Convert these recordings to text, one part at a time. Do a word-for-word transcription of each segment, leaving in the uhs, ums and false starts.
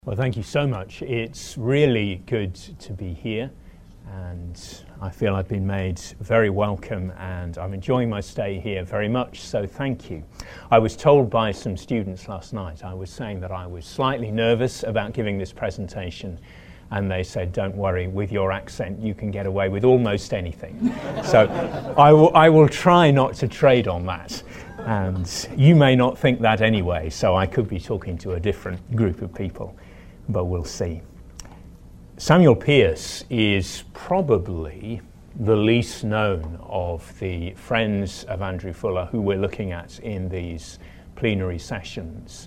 Well, thank you so much. It's really good to be here, and I feel I've been made very welcome, and I'm enjoying my stay here very much, so thank you. I was told by some students last night, I was saying that I was slightly nervous about giving this presentation, and they said, don't worry, with your accent you can get away with almost anything. So I will, I will try not to trade on that. And you may not think that anyway, so I could be talking to a different group of people, but we'll see. Samuel Pearce is probably the least known of the friends of Andrew Fuller who we're looking at in these plenary sessions.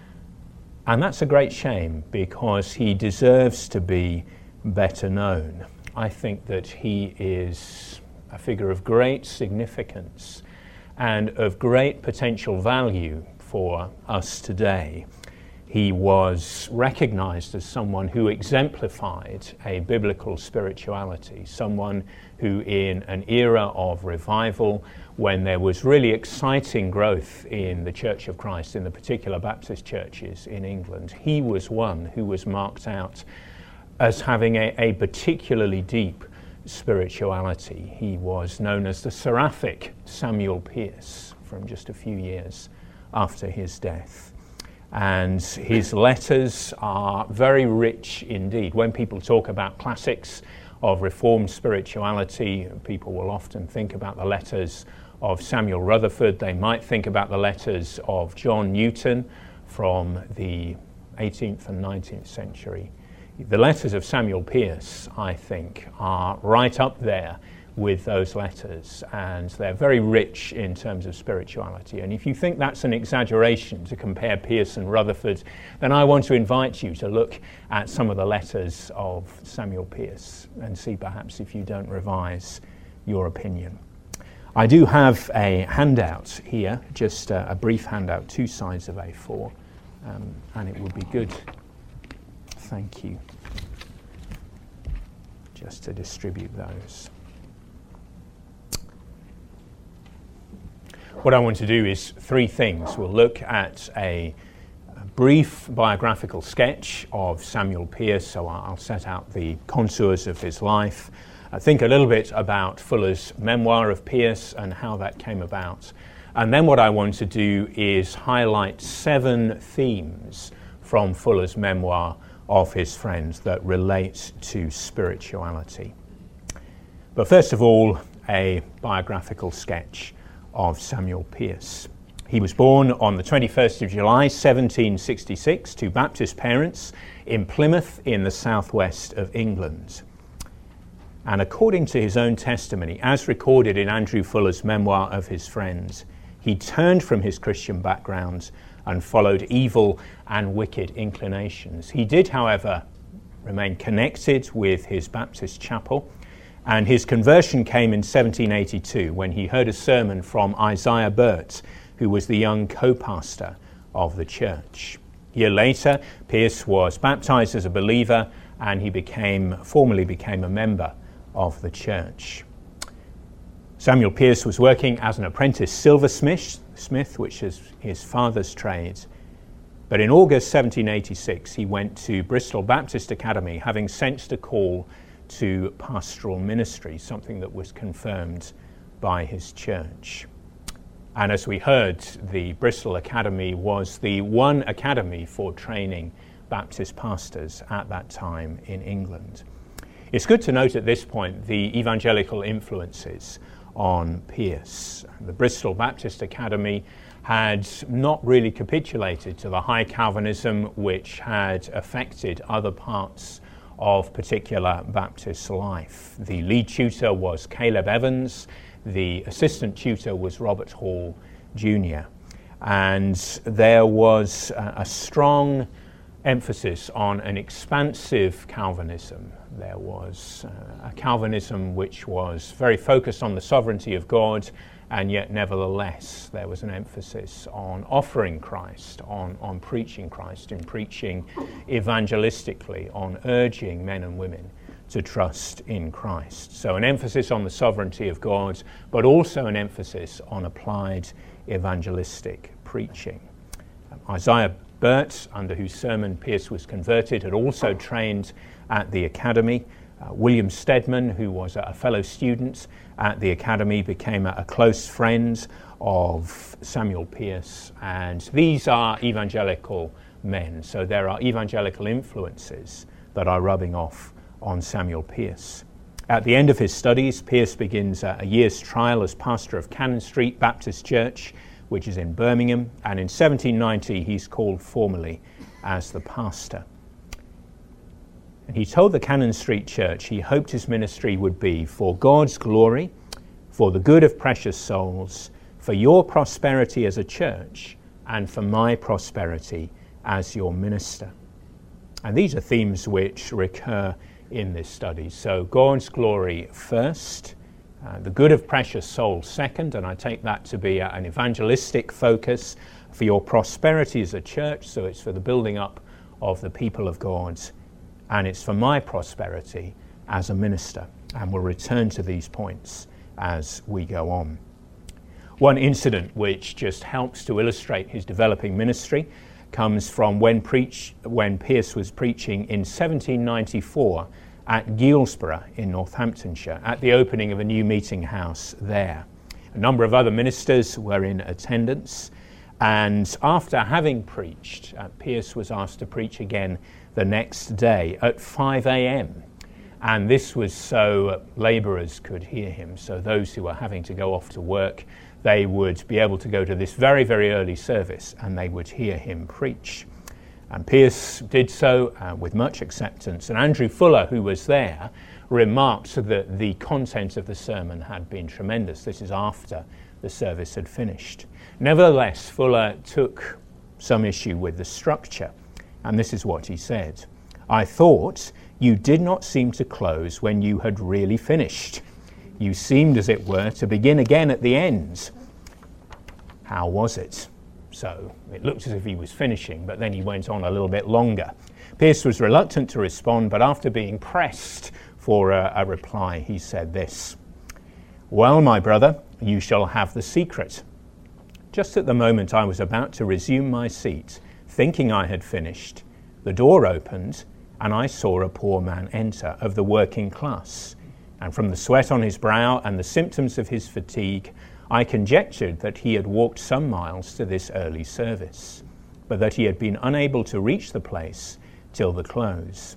And that's a great shame, because he deserves to be better known. I think that he is a figure of great significance and of great potential value for us today. He was recognized as someone who exemplified a biblical spirituality, someone who in an era of revival, when there was really exciting growth in the Church of Christ, in the particular Baptist churches in England, he was one who was marked out as having a, a particularly deep spirituality. He was known as the seraphic Samuel Pearce from just a few years after his death. And his letters are very rich indeed. When people talk about classics of Reformed spirituality, people will often think about the letters of Samuel Rutherford. They might think about the letters of John Newton from the eighteenth and nineteenth century. The letters of Samuel Pearce, I think, are right up there with those letters, and they're very rich in terms of spirituality. And if you think that's an exaggeration to compare Pearce and Rutherford, then I want to invite you to look at some of the letters of Samuel Pearce and see perhaps if you don't revise your opinion. I do have a handout here, just a, a brief handout, two sides of A four, um, and it would be good, thank you, just to distribute those. What I want to do is three things. We'll look at a, a brief biographical sketch of Samuel Pearce, so I'll set out the contours of his life. I think a little bit about Fuller's memoir of Pearce and how that came about. And then what I want to do is highlight seven themes from Fuller's memoir of his friends that relate to spirituality. But first of all, a biographical sketch of Samuel Pearce. He was born on the twenty-first of July, seventeen sixty-six, to Baptist parents in Plymouth in the southwest of England. And according to his own testimony, as recorded in Andrew Fuller's memoir of his friends, he turned from his Christian background and followed evil and wicked inclinations. He did, however, remain connected with his Baptist chapel, and his conversion came in seventeen eighty-two when he heard a sermon from Isaiah Burt, who was the young co-pastor of the church. A year later, Pearce was baptized as a believer, and he became formally became a member of the church. Samuel Pearce was working as an apprentice silversmith, smith, which is his father's trade. But in August seventeen eighty-six, he went to Bristol Baptist Academy, having sensed a call to pastoral ministry, something that was confirmed by his church. And as we heard, the Bristol Academy was the one academy for training Baptist pastors at that time in England. It's good to note at this point the evangelical influences on Pearce. The Bristol Baptist Academy had not really capitulated to the high Calvinism which had affected other parts of particular Baptist life. The lead tutor was Caleb Evans, the assistant tutor was Robert Hall Junior And there was a, a strong emphasis on an expansive Calvinism. There was uh, a Calvinism which was very focused on the sovereignty of God, and yet nevertheless there was an emphasis on offering Christ, on, on preaching Christ, in preaching evangelistically, on urging men and women to trust in Christ. So an emphasis on the sovereignty of God, but also an emphasis on applied evangelistic preaching. Um, Isaiah Burt, under whose sermon Pearce was converted, had also trained at the academy. Uh, William Stedman, who was a fellow student at the academy, became a, a close friend of Samuel Pearce, and these are evangelical men, so there are evangelical influences that are rubbing off on Samuel Pearce. At the end of his studies, Pearce begins a, a year's trial as pastor of Cannon Street Baptist Church, which is in Birmingham, and in seventeen ninety he's called formally as the pastor. And he told the Cannon Street Church he hoped his ministry would be for God's glory, for the good of precious souls, for your prosperity as a church, and for my prosperity as your minister. And these are themes which recur in this study. So God's glory first, uh, the good of precious souls second, and I take that to be a, an evangelistic focus, for your prosperity as a church, so it's for the building up of the people of God, and it's for my prosperity as a minister. And we'll return to these points as we go on. One incident which just helps to illustrate his developing ministry comes from when, preach, when Pearce was preaching in seventeen ninety-four at Guilsborough in Northamptonshire, at the opening of a new meeting house there. A number of other ministers were in attendance, and after having preached, uh, Pearce was asked to preach again the next day at five a.m. And this was so labourers could hear him, so those who were having to go off to work, they would be able to go to this very, very early service and they would hear him preach. And Pearce did so uh, with much acceptance. And Andrew Fuller, who was there, remarked that the content of the sermon had been tremendous. This is after the service had finished. Nevertheless, Fuller took some issue with the structure. And this is what he said. I thought you did not seem to close when you had really finished. You seemed, as it were, to begin again at the end. How was it? So it looked as if he was finishing, but then he went on a little bit longer. Pearce was reluctant to respond, but after being pressed for a, a reply, he said this. Well, my brother, you shall have the secret. Just at the moment I was about to resume my seat, thinking I had finished, the door opened, and I saw a poor man enter of the working class. And from the sweat on his brow and the symptoms of his fatigue, I conjectured that he had walked some miles to this early service, but that he had been unable to reach the place till the close.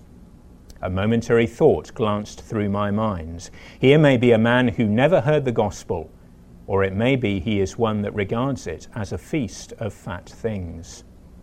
A momentary thought glanced through my mind. Here may be a man who never heard the gospel, or it may be he is one that regards it as a feast of fat things.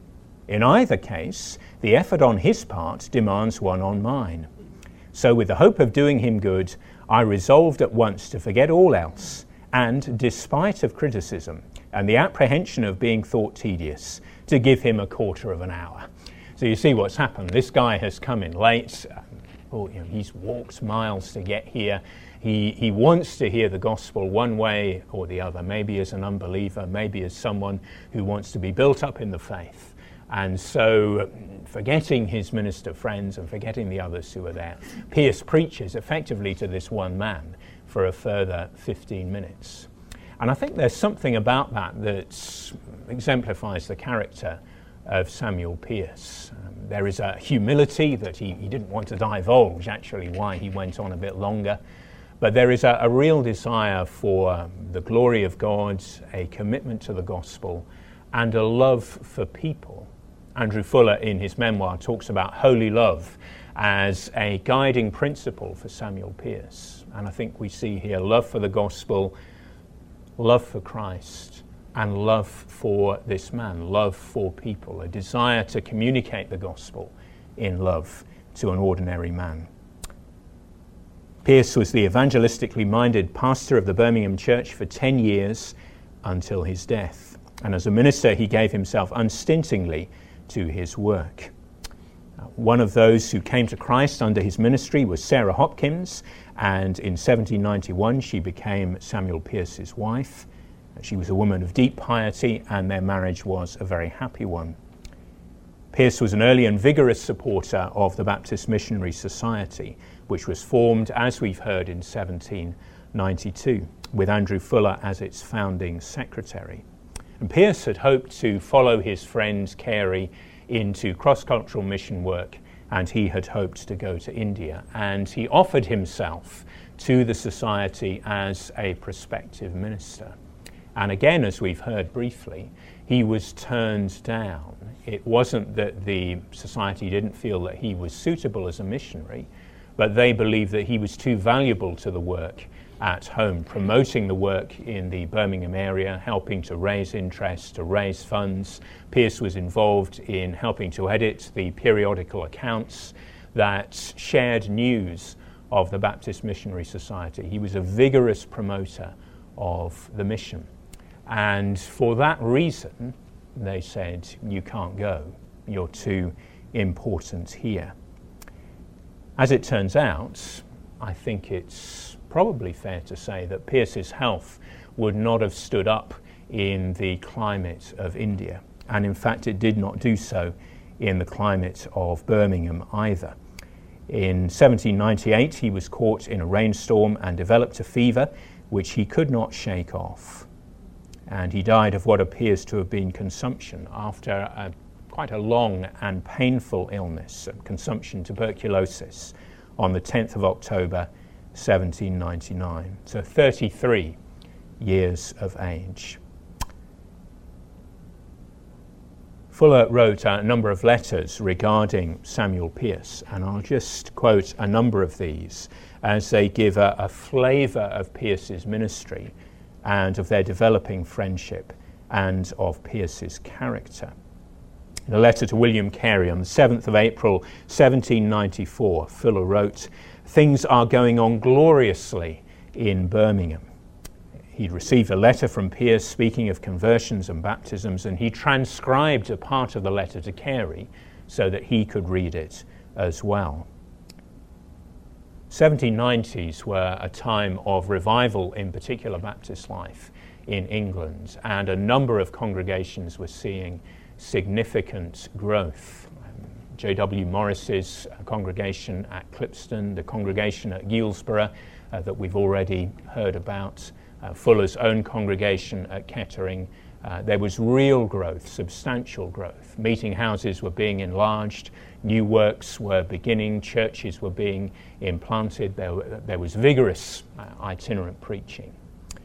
In either case, the effort on his part demands one on mine. So with the hope of doing him good, I resolved at once to forget all else, and, despite of criticism and the apprehension of being thought tedious, to give him a quarter of an hour. So you see what's happened. This guy has come in late. Oh, you know, he's walked miles to get here. He, he wants to hear the gospel one way or the other, maybe as an unbeliever, maybe as someone who wants to be built up in the faith. And so, forgetting his minister friends and forgetting the others who are there, Pearce preaches effectively to this one man for a further fifteen minutes. And I think there's something about that that exemplifies the character of Samuel Pearce. Um, there is a humility that he, he didn't want to divulge, actually, why he went on a bit longer. But there is a, a real desire for the glory of God, a commitment to the gospel, and a love for people. Andrew Fuller, in his memoir, talks about holy love as a guiding principle for Samuel Pearce. And I think we see here love for the gospel, love for Christ, and love for this man, love for people, a desire to communicate the gospel in love to an ordinary man. Pearce was the evangelistically minded pastor of the Birmingham church for ten years until his death. And as a minister, he gave himself unstintingly to his work. One of those who came to Christ under his ministry was Sarah Hopkins, and in seventeen ninety-one she became Samuel Pearce's wife. She was a woman of deep piety, and their marriage was a very happy one. Pearce was an early and vigorous supporter of the Baptist Missionary Society, which was formed, as we've heard, in seventeen ninety-two, with Andrew Fuller as its founding secretary. And Pearce had hoped to follow his friend Carey into cross-cultural mission work, and he had hoped to go to India. And he offered himself to the society as a prospective minister. And again, as we've heard briefly, he was turned down. It wasn't that the society didn't feel that he was suitable as a missionary, but they believed that he was too valuable to the work at home, promoting the work in the Birmingham area, helping to raise interest, to raise funds. Pearce was involved in helping to edit the periodical accounts that shared news of the Baptist Missionary Society. He was a vigorous promoter of the mission. And for that reason, they said, you can't go. You're too important here. As it turns out, I think it's probably fair to say that Pearce's health would not have stood up in the climate of India. And in fact, it did not do so in the climate of Birmingham either. In seventeen ninety-eight, he was caught in a rainstorm and developed a fever which he could not shake off. And he died of what appears to have been consumption after a, quite a long and painful illness, consumption tuberculosis, on the tenth of October, seventeen ninety-nine. So thirty-three years of age. Fuller wrote a number of letters regarding Samuel Pearce, and I'll just quote a number of these as they give a, a flavour of Pearce's ministry and of their developing friendship and of Pearce's character. In a letter to William Carey on the seventh of April, seventeen ninety-four, Fuller wrote, "Things are going on gloriously in Birmingham." He'd received a letter from Pearce speaking of conversions and baptisms, and he transcribed a part of the letter to Carey so that he could read it as well. seventeen nineties were a time of revival in particular Baptist life in England, and a number of congregations were seeing significant growth. Um, J W Morris's congregation at Clipston, the congregation at Guilsborough uh, that we've already heard about, uh, Fuller's own congregation at Kettering. Uh, there was real growth, substantial growth. Meeting houses were being enlarged, new works were beginning, churches were being implanted, there, there was vigorous uh, itinerant preaching.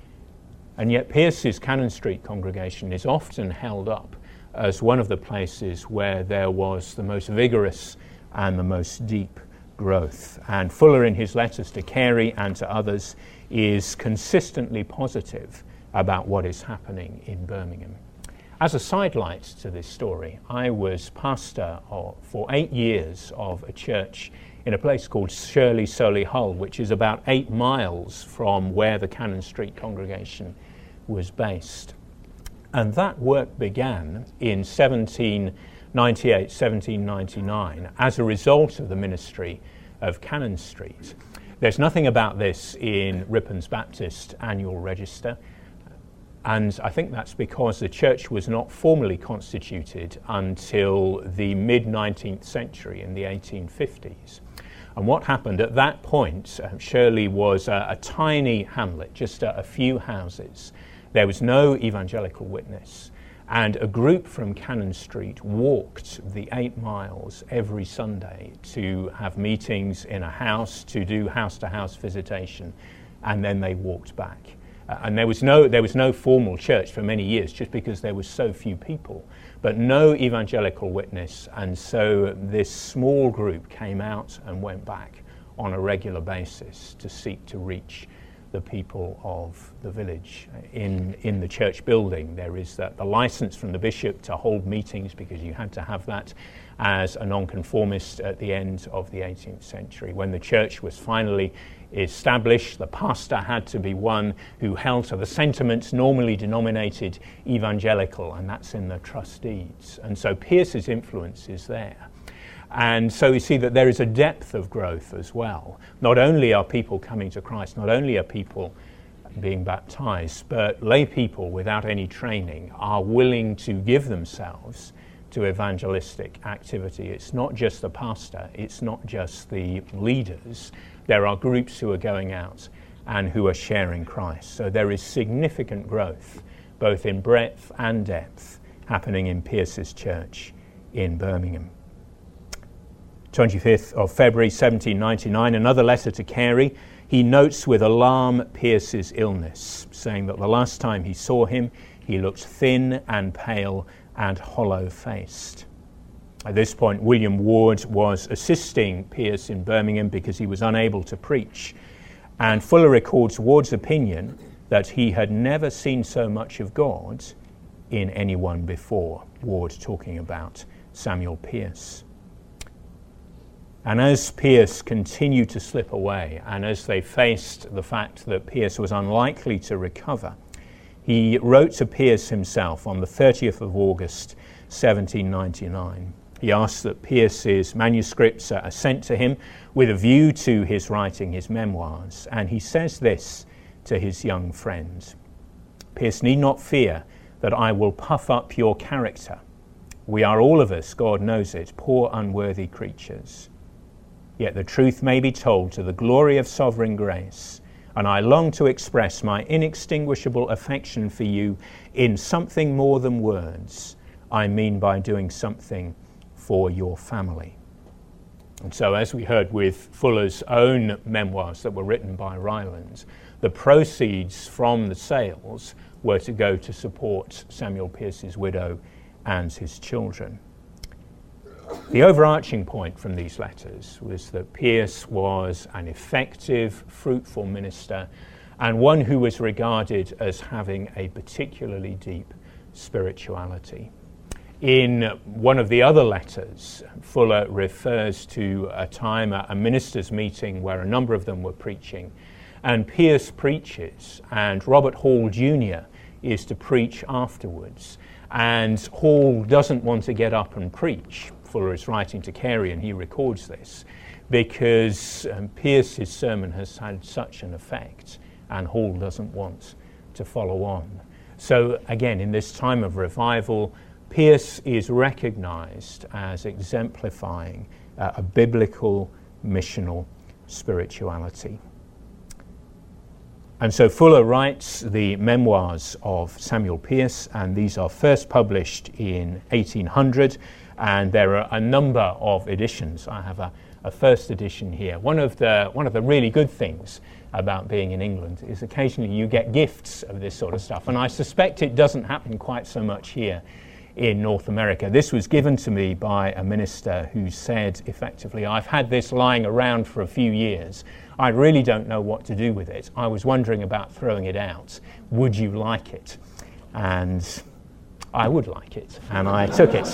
And yet Pearce's Cannon Street congregation is often held up as one of the places where there was the most vigorous and the most deep growth. And Fuller, in his letters to Carey and to others, is consistently positive about what is happening in Birmingham. As a sidelight to this story, I was pastor of, for eight years of a church in a place called Shirley Solihull, which is about eight miles from where the Cannon Street congregation was based. And that work began in seventeen ninety-eight, seventeen ninety-nine as a result of the ministry of Cannon Street. There's nothing about this in Ripon's Baptist Annual Register, and I think that's because the church was not formally constituted until the mid-nineteenth century, in the eighteen fifties. And what happened at that point, uh, Shirley was a, a tiny hamlet, just a, a few houses. There was no evangelical witness, and a group from Cannon Street walked the eight miles every Sunday to have meetings in a house, to do house-to-house visitation, and then they walked back. Uh, and there was no there was no formal church for many years, just because there were so few people, but no evangelical witness, and so this small group came out and went back on a regular basis to seek to reach the people of the village. In in the church building, there is that the license from the bishop to hold meetings, because you had to have that as a nonconformist at the end of the eighteenth century. When the church was finally established, the pastor had to be one who held to the sentiments normally denominated evangelical, and that's in the trust deeds. And so Pearce's influence is there. And so we see that there is a depth of growth as well. Not only are people coming to Christ, not only are people being baptized, but lay people without any training are willing to give themselves to evangelistic activity. It's not just the pastor, it's not just the leaders. There are groups who are going out and who are sharing Christ. So there is significant growth, both in breadth and depth, happening in Pearce's church in Birmingham. twenty-fifth of February seventeen ninety-nine, another letter to Carey. He notes with alarm Pearce's illness, saying that the last time he saw him, he looked thin and pale and hollow-faced. At this point, William Ward was assisting Pearce in Birmingham because he was unable to preach. And Fuller records Ward's opinion that he had never seen so much of God in anyone before. Ward talking about Samuel Pearce. And as Pearce continued to slip away, and as they faced the fact that Pearce was unlikely to recover, he wrote to Pearce himself on the thirtieth of August, seventeen ninety-nine. He asked that Pearce's manuscripts are sent to him with a view to his writing his memoirs. And he says this to his young friend: "Pearce need not fear that I will puff up your character. We are all of us, God knows it, poor unworthy creatures. Yet the truth may be told to the glory of sovereign grace, and I long to express my inextinguishable affection for you in something more than words. I mean by doing something for your family." And so, as we heard with Fuller's own memoirs that were written by Rylands, the proceeds from the sales were to go to support Samuel Pearce's widow and his children. The overarching point from these letters was that Pearce was an effective, fruitful minister and one who was regarded as having a particularly deep spirituality. In one of the other letters, Fuller refers to a time at a ministers' meeting where a number of them were preaching, and Pearce preaches, and Robert Hall Junior is to preach afterwards. And Hall doesn't want to get up and preach. Fuller is writing to Carey, and he records this, because um, Pearce's sermon has had such an effect, and Hall doesn't want to follow on. So again, in this time of revival, Pearce is recognized as exemplifying uh, a biblical missional spirituality. And so Fuller writes the memoirs of Samuel Pearce, and these are first published in eighteen hundred, and there are a number of editions. I have a, a first edition here. One of the one of the really good things about being in England is occasionally you get gifts of this sort of stuff, and I suspect it doesn't happen quite so much here in North America. This was given to me by a minister who said, effectively, "I've had this lying around for a few years. I really don't know what to do with it. I was wondering about throwing it out. Would you like it?" And I would like it, and I took it.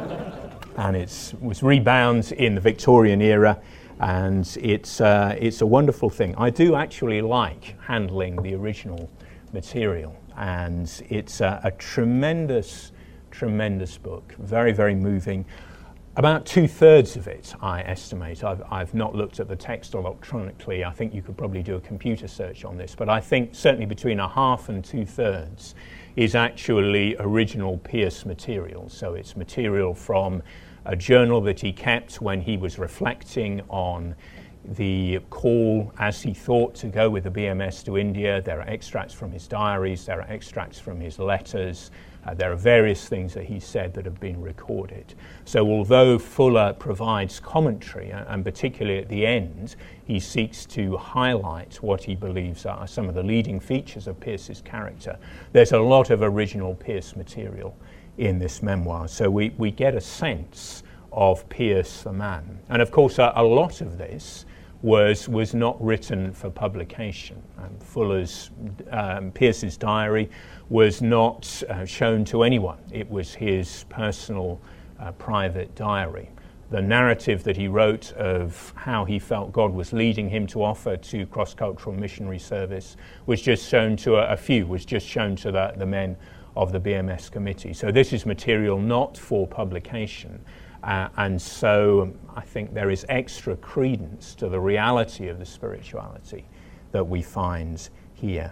And it was rebound in the Victorian era, and it's, uh, it's a wonderful thing. I do actually like handling the original material, and it's uh, a tremendous Tremendous book, very, very moving. About two-thirds of it, I estimate. I've, I've not looked at the text electronically. I think you could probably do a computer search on this, but I think certainly between a half and two-thirds is actually original Pearce material. So it's material from a journal that he kept when he was reflecting on the call, as he thought, to go with the B M S to India. There are extracts from his diaries, there are extracts from his letters. Uh, there are various things that he said that have been recorded. So although Fuller provides commentary, uh, and particularly at the end, he seeks to highlight what he believes are some of the leading features of Pearce's character, there's a lot of original Pearce material in this memoir. So we, we get a sense of Pearce the man. And of course, a, a lot of this was was not written for publication. Um, Fuller's, um, Pearce's diary was not uh, shown to anyone. It was his personal, uh, private diary. The narrative that he wrote of how he felt God was leading him to offer to cross-cultural missionary service was just shown to a, a few, was just shown to the, the men of the B M S committee. So this is material not for publication. Uh, and so um, I think there is extra credence to the reality of the spirituality that we find here.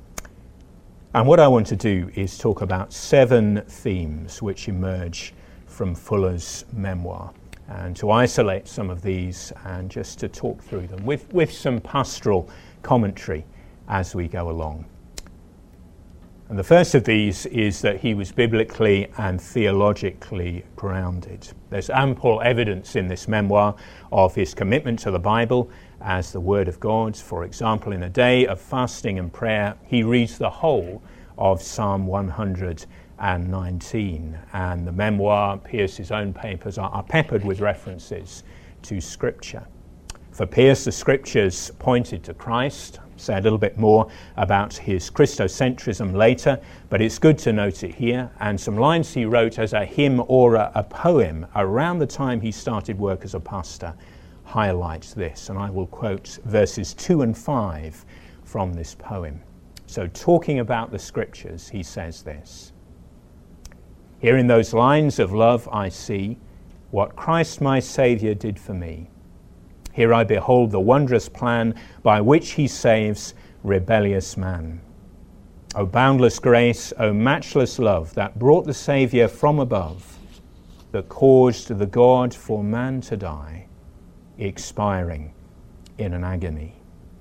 And what I want to do is talk about seven themes which emerge from Fuller's memoir, and to isolate some of these and just to talk through them with, with some pastoral commentary as we go along. And the first of these is that he was biblically and theologically grounded. There's ample evidence in this memoir of his commitment to the Bible as the Word of God. For example, in a day of fasting and prayer, he reads the whole of Psalm one hundred nineteen. And the memoir, Pierce's own papers, are, are peppered with references to Scripture. For Pierce, the Scriptures pointed to Christ. Say a little bit more about his Christocentrism later, but it's good to note it here. And some lines he wrote as a hymn or a, a poem around the time he started work as a pastor highlights this. And I will quote verses two and five from this poem. So talking about the Scriptures, he says this: "Here in those lines of love I see what Christ my Saviour did for me. Here I behold the wondrous plan by which he saves rebellious man. O boundless grace, O matchless love that brought the Saviour from above, that caused the God for man to die, expiring in an agony."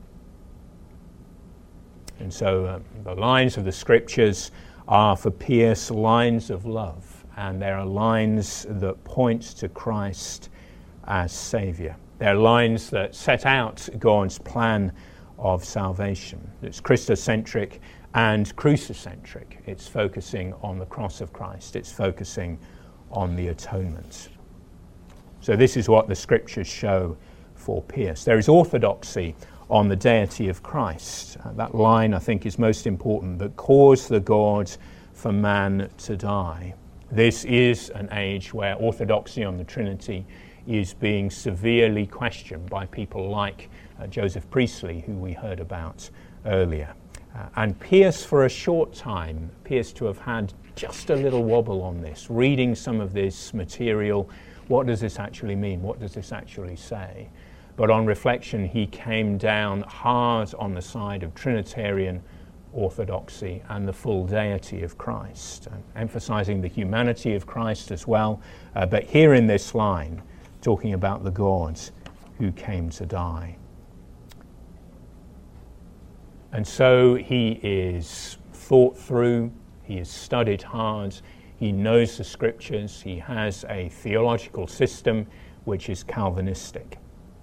And so uh, the lines of the Scriptures are for Pierce lines of love, and there are lines that point to Christ as Saviour. They're lines that set out God's plan of salvation. It's Christocentric and crucicentric. It's focusing on the cross of Christ. It's focusing on the atonement. So this is what the Scriptures show for Pierce. There is orthodoxy on the deity of Christ. Uh, that line, I think, is most important, that caused the God for man to die. This is an age where orthodoxy on the Trinity is being severely questioned by people like uh, Joseph Priestley, who we heard about earlier. Uh, and Pierce, for a short time, appears to have had just a little wobble on this, reading some of this material. What does this actually mean? What does this actually say? But on reflection, he came down hard on the side of Trinitarian orthodoxy and the full deity of Christ, uh, emphasizing the humanity of Christ as well. Uh, but here in this line, talking about the God who came to die. And so he is thought through, he is studied hard, he knows the Scriptures, he has a theological system which is Calvinistic.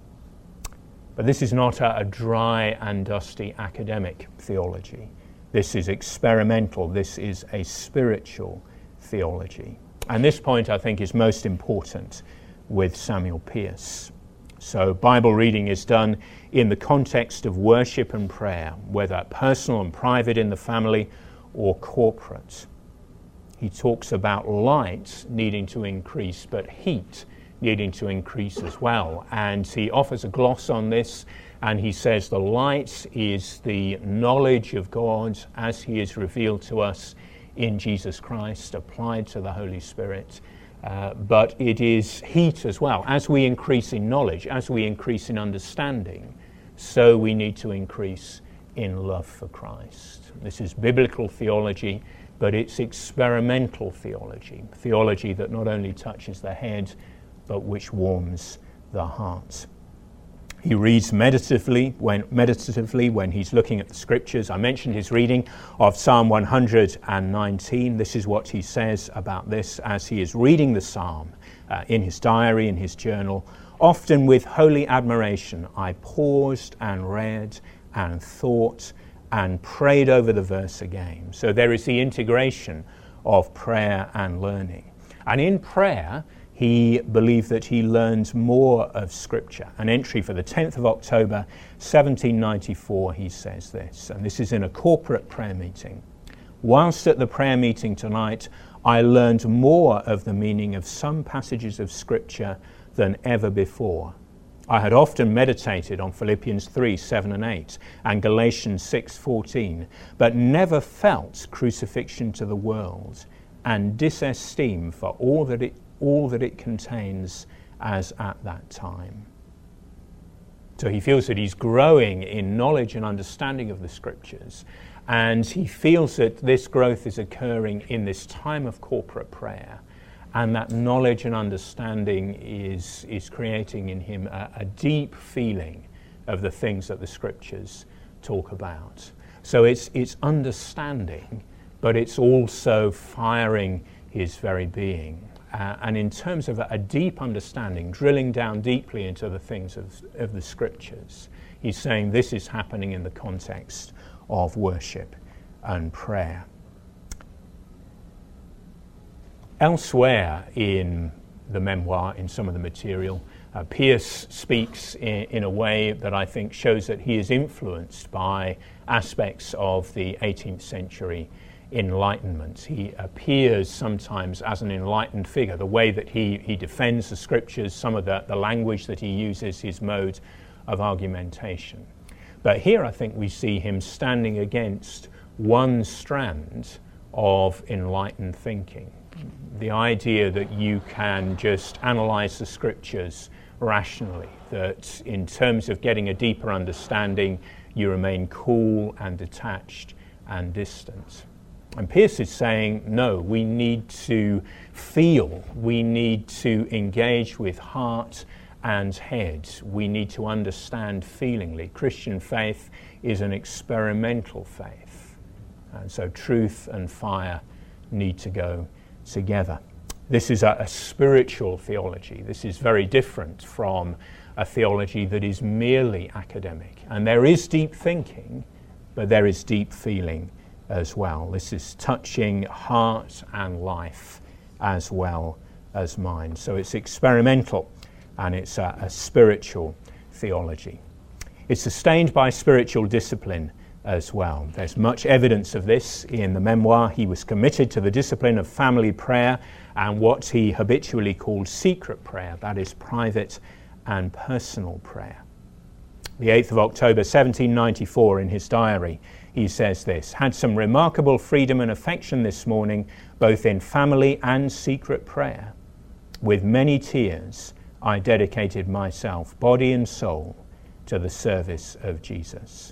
But this is not a, a dry and dusty academic theology. This is experimental, this is a spiritual theology. And this point, I think, is most important with Samuel Pierce. So Bible reading is done in the context of worship and prayer, whether personal and private in the family or corporate. He talks about light needing to increase, but heat needing to increase as well. And he offers a gloss on this, and he says the light is the knowledge of God as he is revealed to us in Jesus Christ, applied to the Holy Spirit. Uh, but it is heat as well. As we increase in knowledge, as we increase in understanding, so we need to increase in love for Christ. This is biblical theology, but it's experimental theology, theology that not only touches the head, but which warms the heart. He reads meditatively when, meditatively when he's looking at the Scriptures. I mentioned his reading of Psalm one hundred nineteen. This is what he says about this as he is reading the psalm uh, in his diary, in his journal. "Often with holy admiration I paused and read and thought and prayed over the verse again." So there is the integration of prayer and learning. And in prayer, he believed that he learned more of Scripture. An entry for the tenth of October, seventeen ninety-four, he says this, and this is in a corporate prayer meeting. "Whilst at the prayer meeting tonight, I learned more of the meaning of some passages of Scripture than ever before. I had often meditated on Philippians three, seven and eight and Galatians six, fourteen, but never felt crucifixion to the world and disesteem for all that it all that it contains as at that time." So he feels that he's growing in knowledge and understanding of the Scriptures, and he feels that this growth is occurring in this time of corporate prayer, and that knowledge and understanding is, is creating in him a, a deep feeling of the things that the Scriptures talk about. So it's, it's understanding but it's also firing his very being. Uh, and in terms of a, a deep understanding, drilling down deeply into the things of, of the Scriptures, he's saying this is happening in the context of worship and prayer. Elsewhere in the memoir, in some of the material, uh, Pearce speaks in, in a way that I think shows that he is influenced by aspects of the eighteenth century Enlightenment. He appears sometimes as an enlightened figure. The way that he, he defends the Scriptures, some of the, the language that he uses, his mode of argumentation. But here I think we see him standing against one strand of enlightened thinking. The idea that you can just analyze the Scriptures rationally, that in terms of getting a deeper understanding, you remain cool and detached and distant. And Pearce is saying, no, we need to feel, we need to engage with heart and head, we need to understand feelingly. Christian faith is an experimental faith, and so truth and fire need to go together. This is a, a spiritual theology. This is very different from a theology that is merely academic. And there is deep thinking, but there is deep feeling as well. This is touching heart and life as well as mind. So it's experimental and it's a, a spiritual theology. It's sustained by spiritual discipline as well. There's much evidence of this in the memoir. He was committed to the discipline of family prayer and what he habitually called secret prayer, that is private and personal prayer. The eighth of October seventeen ninety-four, in his diary, he says this: "Had some remarkable freedom and affection this morning, both in family and secret prayer. With many tears, I dedicated myself, body and soul, to the service of Jesus."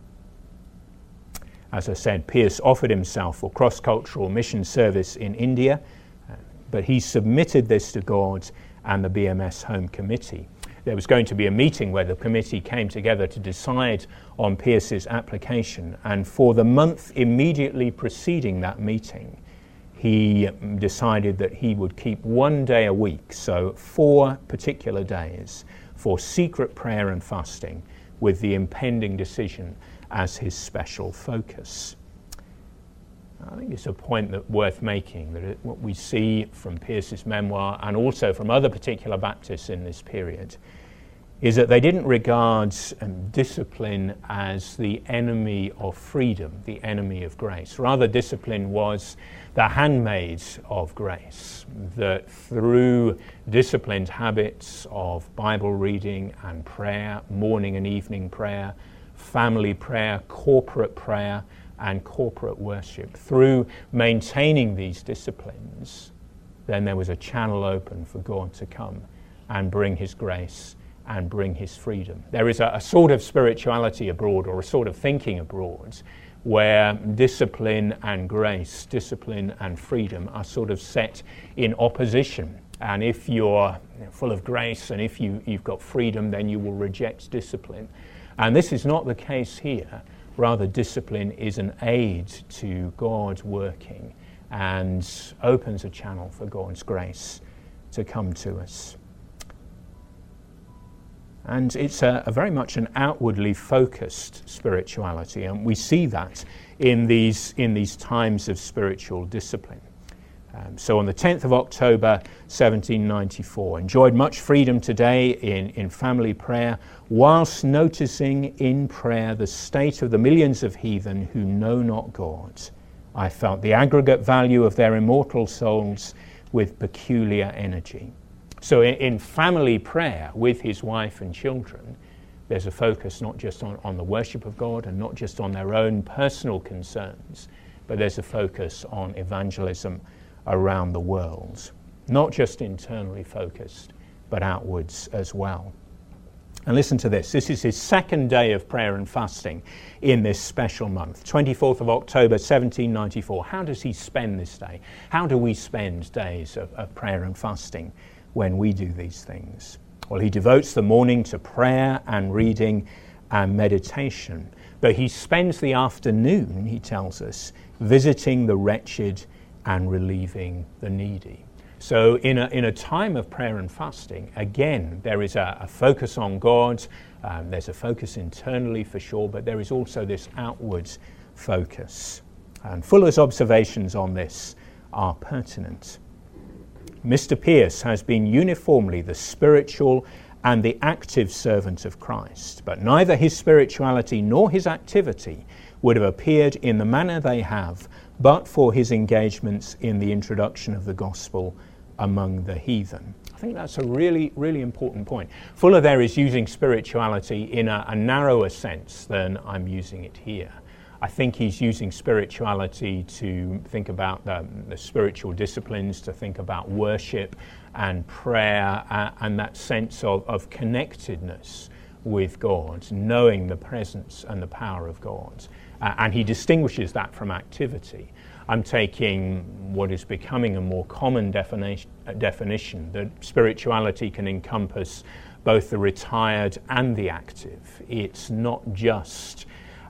As I said, Pearce offered himself for cross-cultural mission service in India, but he submitted this to God and the B M S Home Committee. There was going to be a meeting where the committee came together to decide on Pearce's application, and for the month immediately preceding that meeting, he decided that he would keep one day a week, so four particular days, for secret prayer and fasting, with the impending decision as his special focus. I think it's a point that worth making, that it, what we see from Pearce's memoir and also from other particular Baptists in this period is that they didn't regard um, discipline as the enemy of freedom, the enemy of grace. Rather, discipline was the handmaid of grace, that through disciplined habits of Bible reading and prayer, morning and evening prayer, family prayer, corporate prayer, and corporate worship, through maintaining these disciplines, then there was a channel open for God to come and bring his grace and bring his freedom. There is a, a sort of spirituality abroad, or a sort of thinking abroad, where discipline and grace, discipline and freedom are sort of set in opposition. And if you're full of grace and if you, you've got freedom, then you will reject discipline. And this is not the case here. Rather, discipline is an aid to God working and opens a channel for God's grace to come to us. And it's a, a very much an outwardly focused spirituality, and we see that in these, in these times of spiritual discipline. Um, so on the tenth of October seventeen ninety-four, enjoyed much freedom today in, in family prayer, whilst noticing in prayer the state of the millions of heathen who know not God. I felt the aggregate value of their immortal souls with peculiar energy. So in, in family prayer with his wife and children, there's a focus not just on, on the worship of God and not just on their own personal concerns, but there's a focus on evangelism around the world, not just internally focused, but outwards as well. And listen to this. This is his second day of prayer and fasting in this special month, twenty-fourth of October, seventeen ninety-four. How does he spend this day? How do we spend days of, of prayer and fasting when we do these things? Well, he devotes the morning to prayer and reading and meditation, but he spends the afternoon, he tells us, visiting the wretched and relieving the needy. So in a, in a time of prayer and fasting, again, there is a, a focus on God. Um, there's a focus internally for sure, but there is also this outward focus. And Fuller's observations on this are pertinent. Mister Pierce has been uniformly the spiritual and the active servant of Christ, but neither his spirituality nor his activity would have appeared in the manner they have but for his engagements in the introduction of the gospel among the heathen. I think that's a really, really important point. Fuller there is using spirituality in a, a narrower sense than I'm using it here. I think he's using spirituality to think about the, the spiritual disciplines, to think about worship and prayer uh, and that sense of, of connectedness with God, knowing the presence and the power of God. Uh, and he distinguishes that from activity. I'm taking what is becoming a more common definition, uh, definition that spirituality can encompass both the retired and the active. It's not just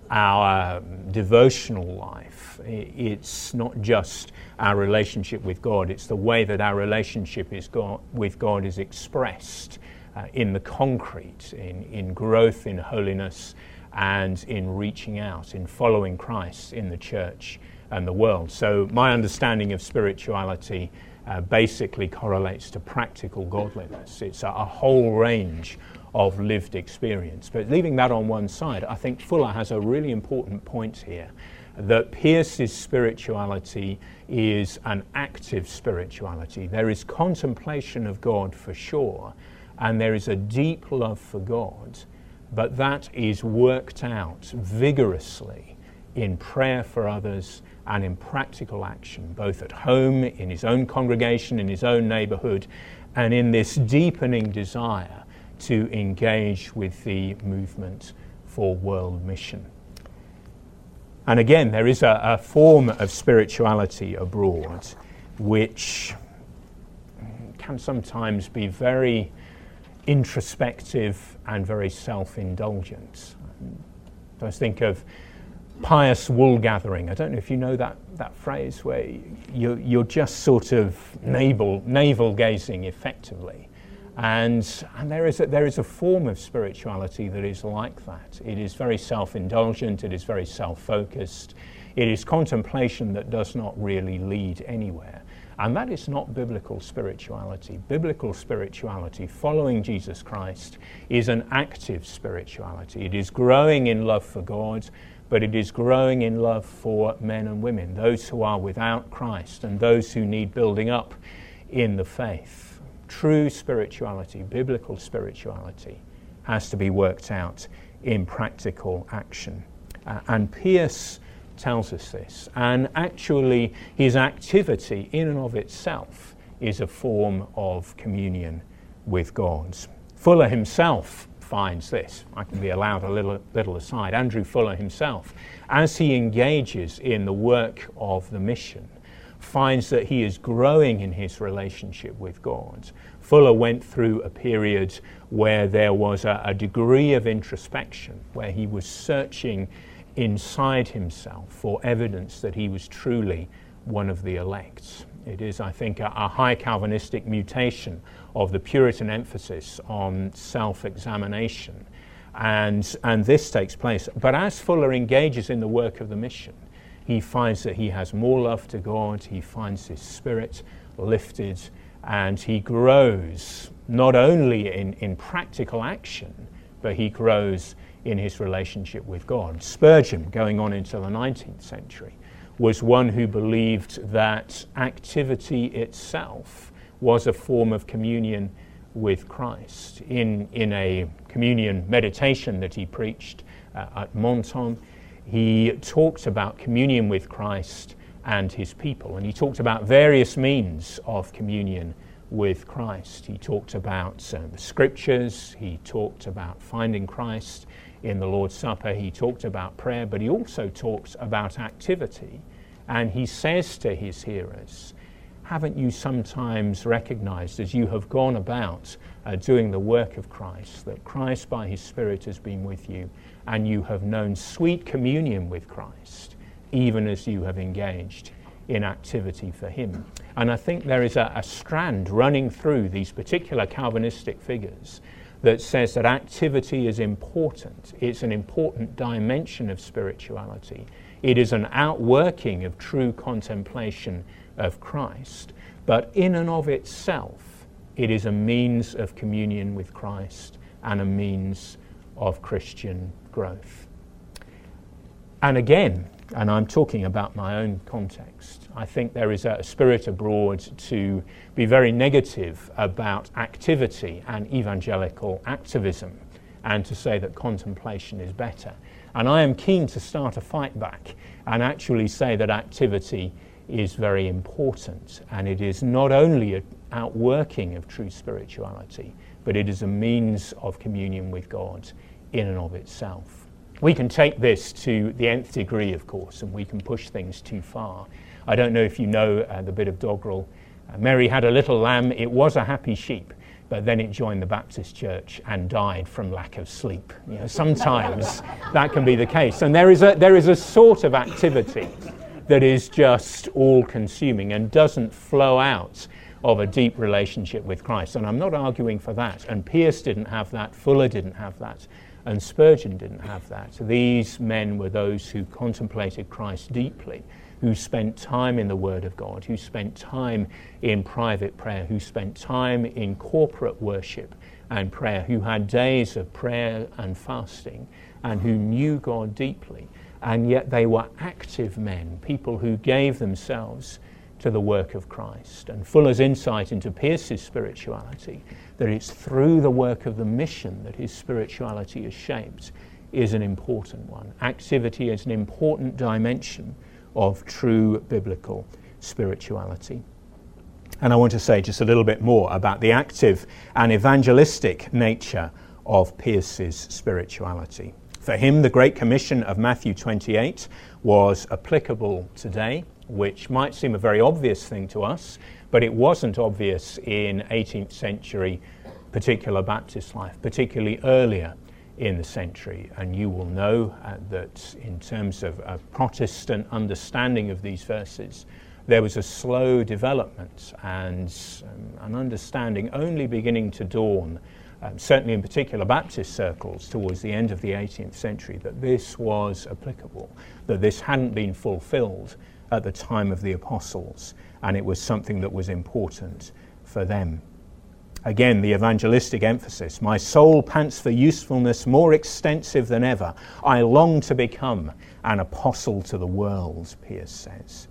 our devotional life. It's not just our relationship with God. It's the way that our relationship is God, with God is expressed uh, in the concrete, in, in growth in holiness and in reaching out, in following Christ in the church and the world. So my understanding of spirituality uh, basically correlates to practical godliness. It's a, a whole range of lived experience. But leaving that on one side, I think Fuller has a really important point here, that Pierce's spirituality is an active spirituality. There is contemplation of God for sure, and there is a deep love for God, but that is worked out vigorously in prayer for others and in practical action, both at home, in his own congregation, in his own neighborhood, and in this deepening desire to engage with the movement for world mission. And again, there is a, a form of spirituality abroad which can sometimes be very introspective and very self-indulgent. I think of pious wool gathering. I don't know if you know that, that phrase where you're, you're just sort of navel, navel gazing effectively. And, and there is a, there is a form of spirituality that is like that. It is very self-indulgent, it is very self-focused, it is contemplation that does not really lead anywhere. And that is not biblical spirituality. Biblical spirituality, following Jesus Christ, is an active spirituality. It is growing in love for God, but it is growing in love for men and women, those who are without Christ and those who need building up in the faith. True spirituality, biblical spirituality, has to be worked out in practical action. Uh, and Pierce tells us this. And actually, his activity in and of itself is a form of communion with God. Fuller himself finds this. I can be allowed a little, little aside. Andrew Fuller himself, as he engages in the work of the mission, finds that he is growing in his relationship with God. Fuller went through a period where there was a, a degree of introspection, where he was searching inside himself for evidence that he was truly one of the elect. It is, I think, a, a high Calvinistic mutation of the Puritan emphasis on self-examination. And, and this takes place. But as Fuller engages in the work of the mission, he finds that he has more love to God, he finds his spirit lifted, and he grows not only in, in practical action, but he grows in his relationship with God. Spurgeon, going on into the nineteenth century, was one who believed that activity itself was a form of communion with Christ. In, in a communion meditation that he preached uh, at Menton, he talked about communion with Christ and his people, and he talked about various means of communion with Christ. He talked about uh, the scriptures, he talked about finding Christ in the Lord's Supper, he talked about prayer, but he also talks about activity. And he says to his hearers, haven't you sometimes recognized as you have gone about uh, doing the work of Christ, that Christ by his Spirit has been with you, and you have known sweet communion with Christ? even as you have engaged in activity for him. And I think there is a, a strand running through these particular Calvinistic figures that says that activity is important. It's an important dimension of spirituality. It is an outworking of true contemplation of Christ. But in and of itself, it is a means of communion with Christ and a means of Christian growth. And again, and I'm talking about my own context, I think there is a spirit abroad to be very negative about activity and evangelical activism, and to say that contemplation is better. And I am keen to start a fight back and actually say that activity is very important, and it is not only an outworking of true spirituality, but it is a means of communion with God in and of itself. We can take this to the nth degree, of course, and we can push things too far. I don't know if you know uh, the bit of doggerel. Uh, Mary had a little lamb, it was a happy sheep, but then it joined the Baptist church and died from lack of sleep. You know, sometimes that can be the case. And there is a there is a sort of activity that is just all-consuming and doesn't flow out of a deep relationship with Christ. And I'm not arguing for that. And Pearce didn't have that, Fuller didn't have that, and Spurgeon didn't have that. These men were those who contemplated Christ deeply, who spent time in the Word of God, who spent time in private prayer, who spent time in corporate worship and prayer, who had days of prayer and fasting, and who knew God deeply. And yet they were active men, people who gave themselves to the work of Christ. And Fuller's insight into Pearce's spirituality, that it's through the work of the mission that his spirituality is shaped, is an important one. Activity is an important dimension of true biblical spirituality. And I want to say just a little bit more about the active and evangelistic nature of Pearce's spirituality. For him, the Great Commission of Matthew twenty-eight was applicable today, which might seem a very obvious thing to us, but it wasn't obvious in eighteenth century particular Baptist life, particularly earlier in the century. And you will know uh, that in terms of a Protestant understanding of these verses, there was a slow development and um, an understanding only beginning to dawn, um, certainly in particular Baptist circles towards the end of the eighteenth century, that this was applicable, that this hadn't been fulfilled at the time of the apostles, and it was something that was important for them. Again, the evangelistic emphasis. My soul pants for usefulness more extensive than ever. I long to become an apostle to the world, Pearce says.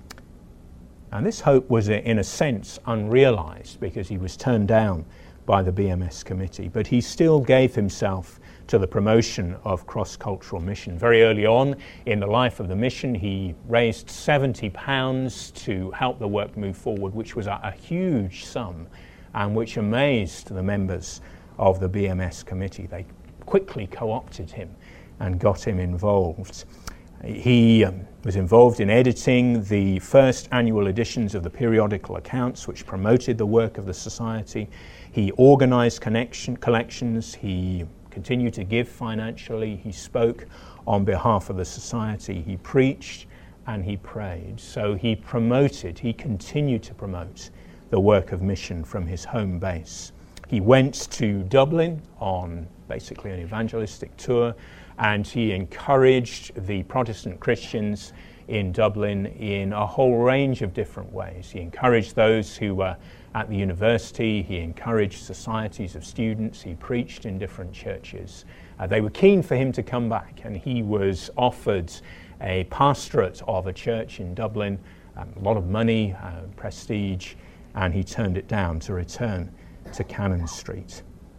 And this hope was, in a sense, unrealized because he was turned down by the B M S committee, but he still gave himself to the promotion of cross-cultural mission. Very early on in the life of the mission, he raised seventy pounds to help the work move forward, which was a, a huge sum, and which amazed the members of the B M S committee. They quickly co-opted him and got him involved. He um, was involved in editing the first annual editions of the periodical accounts, which promoted the work of the society. He organized connection, collections. He continued to give financially. He spoke on behalf of the society. He preached and he prayed. So he promoted, he continued to promote the work of mission from his home base. He went to Dublin on basically an evangelistic tour, and he encouraged the Protestant Christians in Dublin in a whole range of different ways. He encouraged those who were at the university, he encouraged societies of students, he preached in different churches. Uh, they were keen for him to come back, and he was offered a pastorate of a church in Dublin, um, a lot of money, uh, prestige, and he turned it down to return to Cannon Street.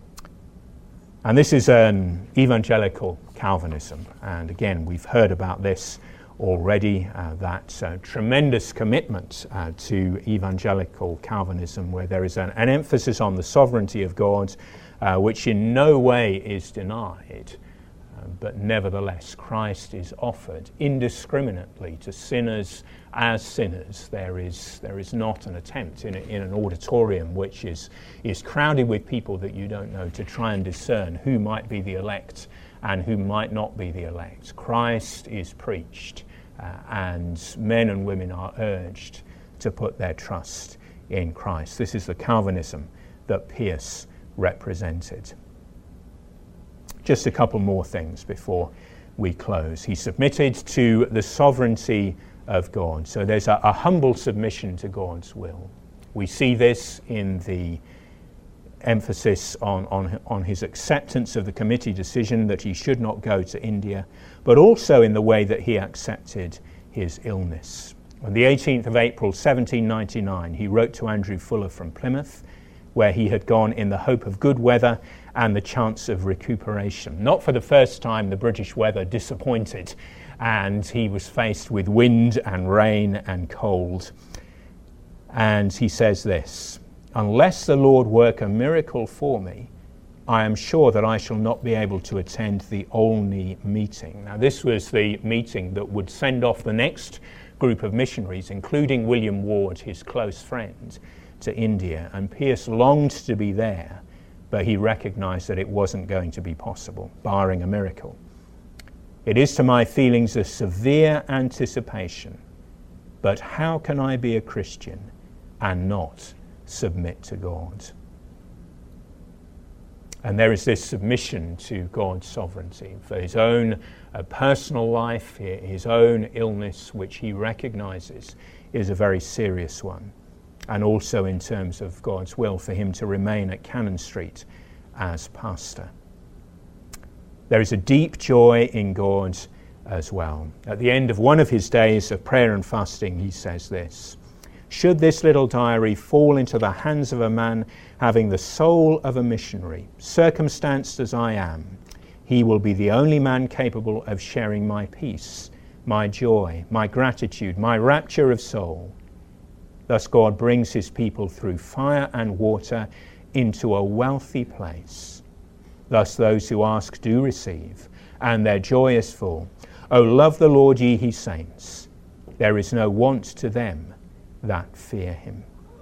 And this is an evangelical Calvinism, and again, we've heard about this already, uh, that uh, tremendous commitment uh, to evangelical Calvinism, where there is an, an emphasis on the sovereignty of God, uh, which in no way is denied, uh, but nevertheless Christ is offered indiscriminately to sinners as sinners. There is there is not an attempt in, a, in an auditorium which is, is crowded with people that you don't know to try and discern who might be the elect and who might not be the elect. Christ is preached uh, and men and women are urged to put their trust in Christ. This is the Calvinism that Pearce represented. Just a couple more things before we close. He submitted to the sovereignty of God. So there's a, a humble submission to God's will. We see this in the emphasis on, on, on his acceptance of the committee decision that he should not go to India, but also in the way that he accepted his illness. On the eighteenth of April seventeen ninety-nine, he wrote to Andrew Fuller from Plymouth, where he had gone in the hope of good weather and the chance of recuperation. Not for the first time the British weather disappointed, and he was faced with wind and rain and cold. And he says this, "Unless the Lord work a miracle for me, I am sure that I shall not be able to attend the Olney meeting." Now, this was the meeting that would send off the next group of missionaries, including William Ward, his close friend, to India. And Pearce longed to be there, but he recognized that it wasn't going to be possible, barring a miracle. "It is to my feelings a severe anticipation, but how can I be a Christian and not submit to God?" And there is this submission to God's sovereignty for his own uh, personal life, his own illness, which he recognizes is a very serious one, and also in terms of God's will for him to remain at Cannon Street as pastor. There is a deep joy in God as well. At the end of one of his days of prayer and fasting, he says this, "Should this little diary fall into the hands of a man having the soul of a missionary, circumstanced as I am, he will be the only man capable of sharing my peace, my joy, my gratitude, my rapture of soul. Thus God brings his people through fire and water into a wealthy place. Thus those who ask do receive, and their joy is full. O love the Lord, ye his saints. There is no want to them that fear him."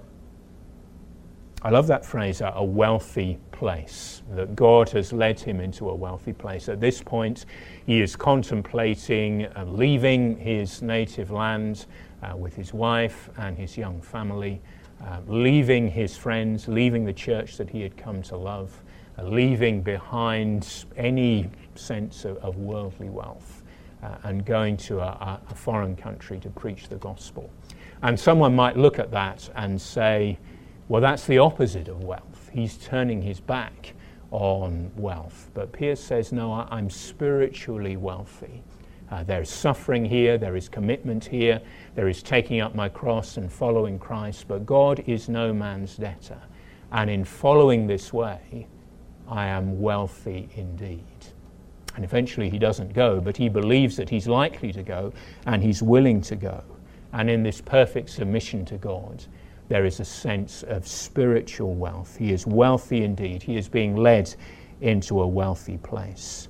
I love that phrase, a wealthy place, that God has led him into a wealthy place. At this point, he is contemplating uh, leaving his native land uh, with his wife and his young family, uh, leaving his friends, leaving the church that he had come to love, uh, leaving behind any sense of, of worldly wealth, uh, and going to a, a foreign country to preach the gospel. And someone might look at that and say, well, that's the opposite of wealth. He's turning his back on wealth. But Pearce says, no, I, I'm spiritually wealthy. Uh, there is suffering here, there is commitment here, there is taking up my cross and following Christ, but God is no man's debtor. And in following this way, I am wealthy indeed. And eventually he doesn't go, but he believes that he's likely to go, and he's willing to go. And in this perfect submission to God, there is a sense of spiritual wealth. He is wealthy indeed. He is being led into a wealthy place.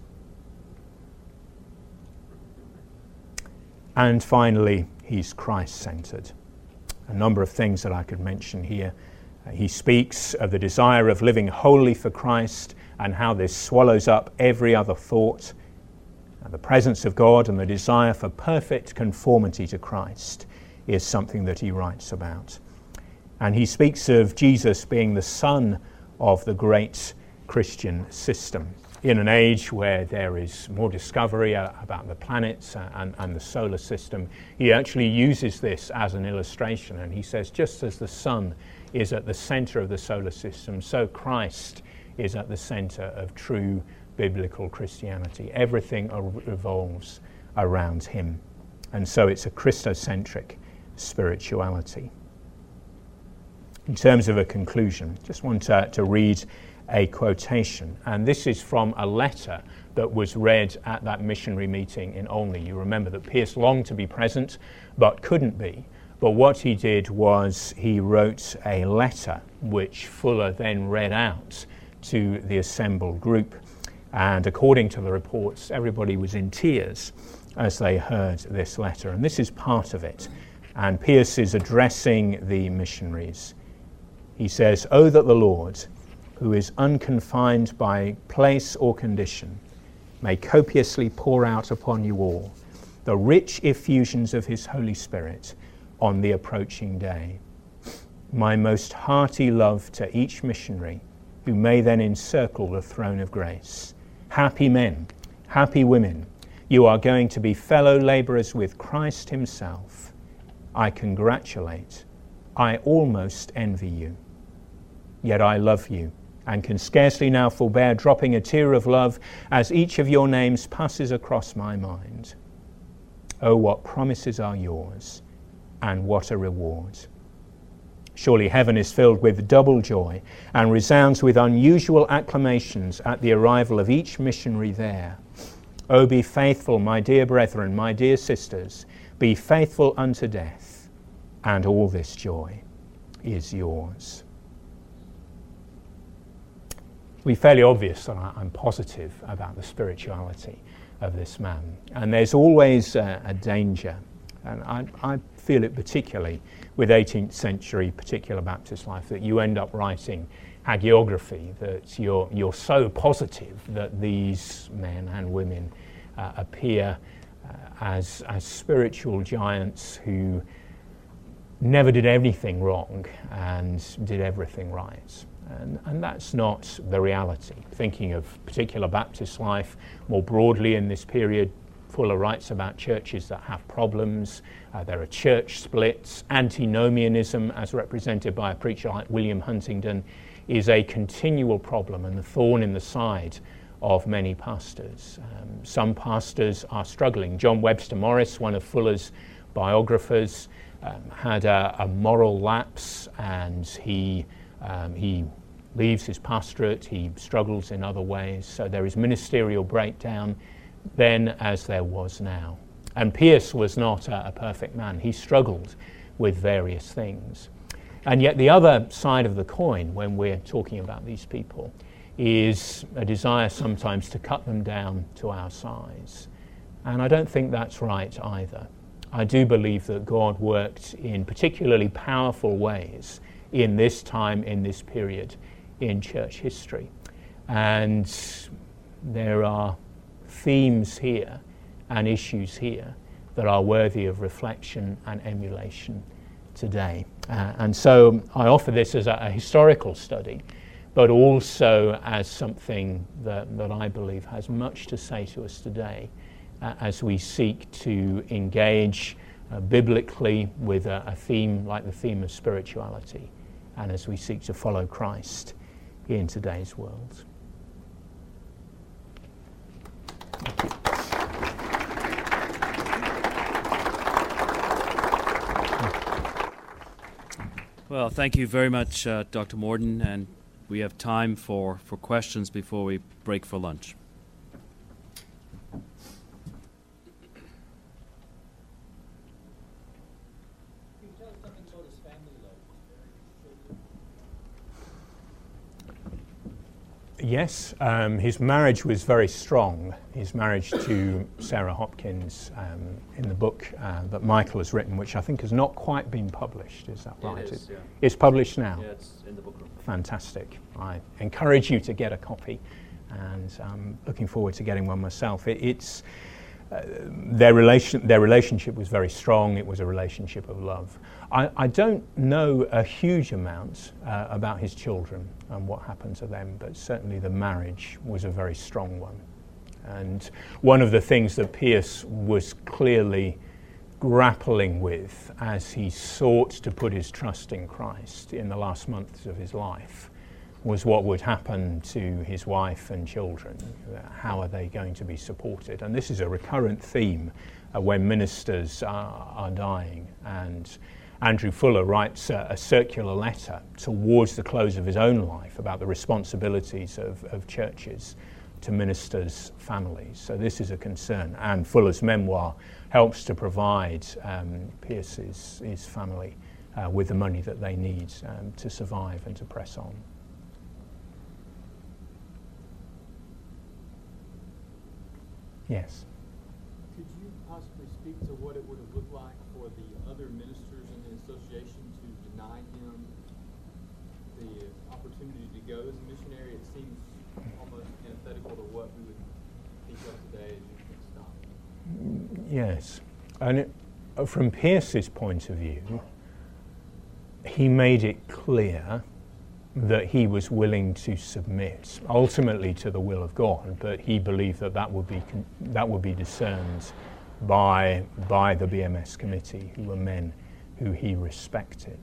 And finally, he's Christ-centered. A number of things that I could mention here. Uh, he speaks of the desire of living wholly for Christ and how this swallows up every other thought. And the presence of God and the desire for perfect conformity to Christ is something that he writes about. And he speaks of Jesus being the son of the great Christian system. In an age where there is more discovery uh, about the planets uh, and, and the solar system, he actually uses this as an illustration. And he says, just as the sun is at the center of the solar system, so Christ is at the center of true biblical Christianity. Everything revolves around him. And so it's a Christocentric spirituality. In terms of a conclusion, just want to, to read a quotation, and this is from a letter that was read at that missionary meeting in Olney. You remember that Pearce longed to be present but couldn't be, but what he did was he wrote a letter which Fuller then read out to the assembled group, and according to the reports, everybody was in tears as they heard this letter, and this is part of it. And Pearce is addressing the missionaries. He says, "Oh, that the Lord, who is unconfined by place or condition, may copiously pour out upon you all the rich effusions of his Holy Spirit on the approaching day. My most hearty love to each missionary who may then encircle the throne of grace. Happy men, happy women, you are going to be fellow labourers with Christ himself. I congratulate, I almost envy you. Yet I love you, and can scarcely now forbear dropping a tear of love as each of your names passes across my mind. Oh, what promises are yours, and what a reward. Surely heaven is filled with double joy and resounds with unusual acclamations at the arrival of each missionary there. Oh, be faithful, my dear brethren, my dear sisters, be faithful unto death, and all this joy is yours. It'll be fairly obvious that I'm positive about the spirituality of this man, and there's always a, a danger, and I, I feel it particularly with eighteenth century particular Baptist life, that you end up writing hagiography, that you're you're so positive that these men and women uh, appear uh, as as spiritual giants who never did anything wrong and did everything right. And, and that's not the reality. Thinking of particular Baptist life more broadly in this period, Fuller writes about churches that have problems. Uh, there are church splits. Antinomianism, as represented by a preacher like William Huntingdon, is a continual problem and the thorn in the side of many pastors. Um, some pastors are struggling. John Webster Morris, one of Fuller's biographers, um, had a, a moral lapse, and he um, he leaves his pastorate. He struggles in other ways. So there is ministerial breakdown then as there was now. And Pierce was not a, a perfect man. He struggled with various things. And yet the other side of the coin when we're talking about these people is a desire sometimes to cut them down to our size. And I don't think that's right either. I do believe that God worked in particularly powerful ways in this time, in this period in church history. And there are themes here and issues here that are worthy of reflection and emulation today. Uh, and so I offer this as a, a historical study, but also as something that, that I believe has much to say to us today uh, as we seek to engage uh, biblically with a, a theme like the theme of spirituality, and as we seek to follow Christ in today's world. Thank you. Well, thank you very much, uh, Doctor Morden, and we have time for, for questions before we break for lunch. Can you tell us something about his family life? Yes, um, his marriage was very strong. His marriage to Sarah Hopkins um, in the book uh, that Michael has written, which I think has not quite been published, is that right? It is, yeah. It's published now? Yeah, it's in the book room. Fantastic. I encourage you to get a copy, and I'm looking forward to getting one myself. It, it's uh, their relation, their relationship was very strong. It was a relationship of love. I, I don't know a huge amount uh, about his children and what happened to them, but certainly the marriage was a very strong one. And one of the things that Pierce was clearly grappling with as he sought to put his trust in Christ in the last months of his life was what would happen to his wife and children. How are they going to be supported? And this is a recurrent theme uh, when ministers are, are dying. And Andrew Fuller writes a, a circular letter towards the close of his own life about the responsibilities of, of churches to ministers' families. So this is a concern. And Fuller's memoir helps to provide um, Pierce's his family uh, with the money that they need um, to survive and to press on. Yes. Could you possibly speak to what it would have looked like for the other ministers in the association to deny him the opportunity to go as a missionary? It seems almost antithetical to what we would think of today as you can stop. Yes. And it, from Pearce's point of view, he made it clear that he was willing to submit ultimately to the will of God, but he believed that that would be con- that would be discerned by by the B M S committee, who were men who he respected.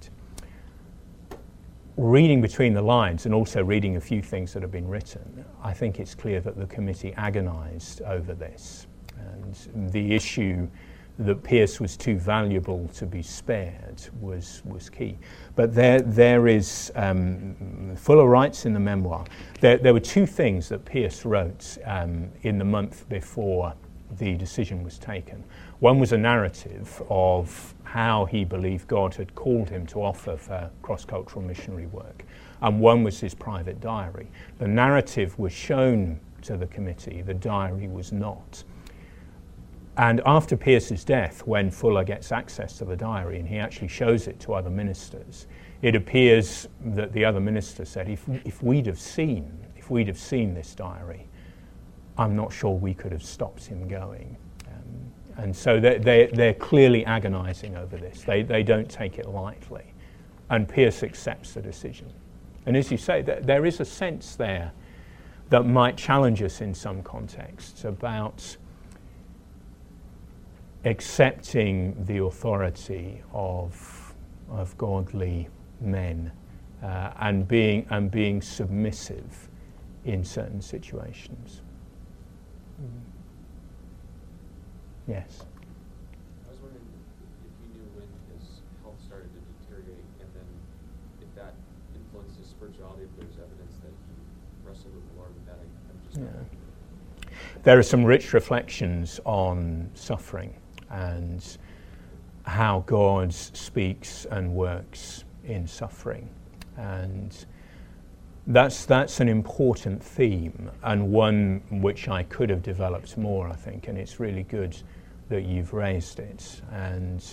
Reading between the lines and also reading a few things that have been written, I think it's clear that the committee agonized over this, and the issue that Pearce was too valuable to be spared was was key. But there there is, um, Fuller writes in the memoir, there, there were two things that Pearce wrote um, in the month before the decision was taken. One was a narrative of how he believed God had called him to offer for cross-cultural missionary work, and one was his private diary. The narrative was shown to the committee, the diary was not. And after Pearce's death, when Fuller gets access to the diary and he actually shows it to other ministers, it appears that the other minister said, if, if we'd have seen, if we'd have seen this diary, I'm not sure we could have stopped him going. Um, and so they're, they're, they're clearly agonizing over this. They, they don't take it lightly. And Pearce accepts the decision. And as you say, th- there is a sense there that might challenge us in some contexts about accepting the authority of of godly men uh, and being and being submissive in certain situations. Mm. Yes. I was wondering if you knew when his health started to deteriorate, and then if that influenced his spirituality, if there's evidence that he wrestled with the Lord with that. I, I'm just Yeah. There are some rich reflections on suffering and how God speaks and works in suffering. And that's that's an important theme, and one which I could have developed more, I think, and it's really good that you've raised it. And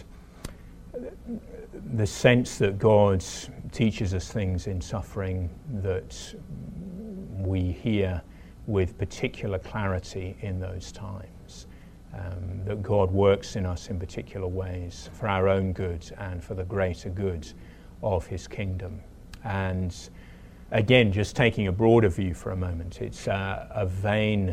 the sense that God teaches us things in suffering that we hear with particular clarity in those times. Um, that God works in us in particular ways for our own good and for the greater good of his kingdom. And again, just taking a broader view for a moment, it's uh, a vein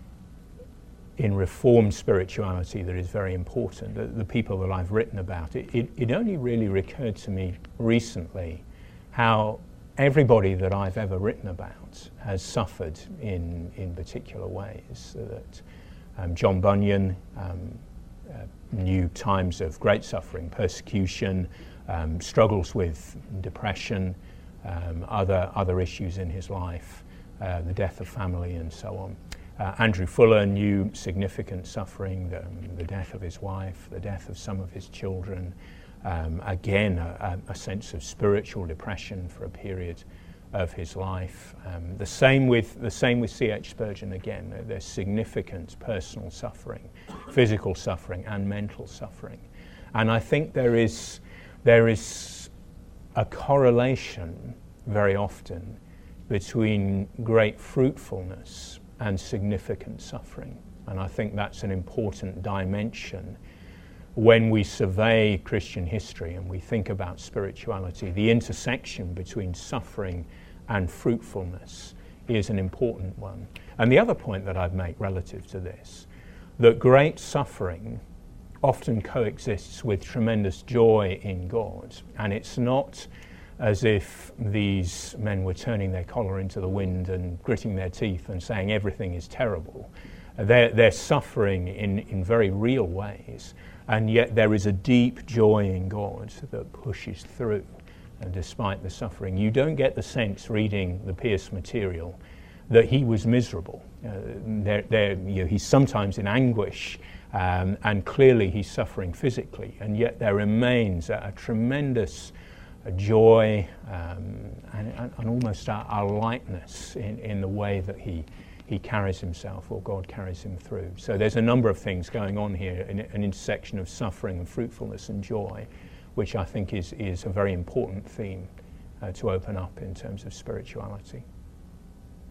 in Reformed spirituality that is very important. The, the people that I've written about, it, it, it only really recurred to me recently how everybody that I've ever written about has suffered in, in particular ways. That Um, John Bunyan um, uh, knew times of great suffering, persecution, um, struggles with depression, um, other other issues in his life, uh, the death of family and so on. Uh, Andrew Fuller knew significant suffering, the, the death of his wife, the death of some of his children, um, again a, a sense of spiritual depression for a period of his life. Um, the same with the same with C H Spurgeon again. There's significant personal suffering, physical suffering and mental suffering. And I think there is there is a correlation very often between great fruitfulness and significant suffering. And I think that's an important dimension when we survey Christian history and we think about spirituality. The intersection between suffering and fruitfulness is an important one. And the other point that I'd make relative to this, that great suffering often coexists with tremendous joy in God. And it's not as if these men were turning their collar into the wind and gritting their teeth and saying everything is terrible. They're, they're suffering in, in very real ways. And yet there is a deep joy in God that pushes through, and despite the suffering. You don't get the sense, reading the Pearce material, that he was miserable. Uh, they're, they're, you know, he's sometimes in anguish, um, and clearly he's suffering physically, and yet there remains a, a tremendous a joy um, and, and almost a, a lightness in, in the way that he he carries himself, or God carries him through. So there's a number of things going on here, in an intersection of suffering and fruitfulness and joy, which I think is, is a very important theme uh, to open up in terms of spirituality.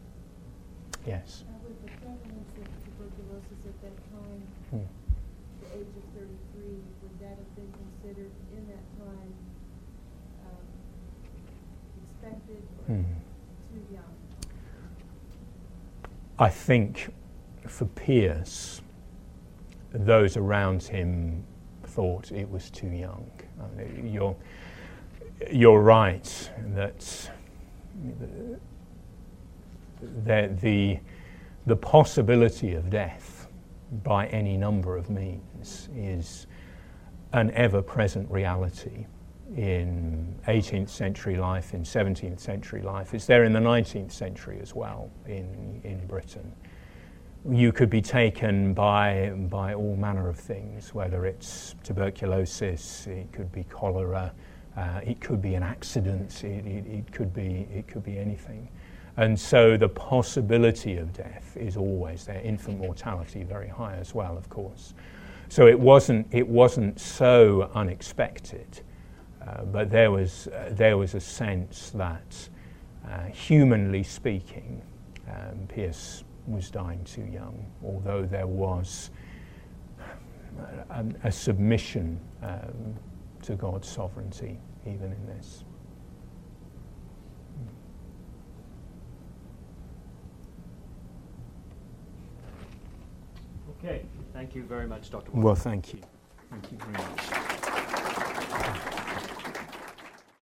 Yes? Uh, with the prevalence of tuberculosis at that time, Hmm. age of thirty-three, would that have been considered in that time um, expected or Hmm. too young? I think for Pierce, those around him thought it was too young. I mean, you're, you're right that the, the, the possibility of death by any number of means is an ever-present reality in eighteenth century life, in seventeenth century life. It's there in the nineteenth century as well in, in Britain. You could be taken by, by all manner of things, whether it's tuberculosis, it could be cholera, uh, it could be an accident, it, it, it, could be, it could be anything. And so the possibility of death is always there. Infant mortality very high as well, of course. So it wasn't, it wasn't so unexpected, uh, but there was, uh, there was a sense that, uh, humanly speaking, um, Pierce was dying too young, although there was a, a submission um, to God's sovereignty even in this. Okay, thank you very much, Doctor Moore. Well, thank you. Thank you very much.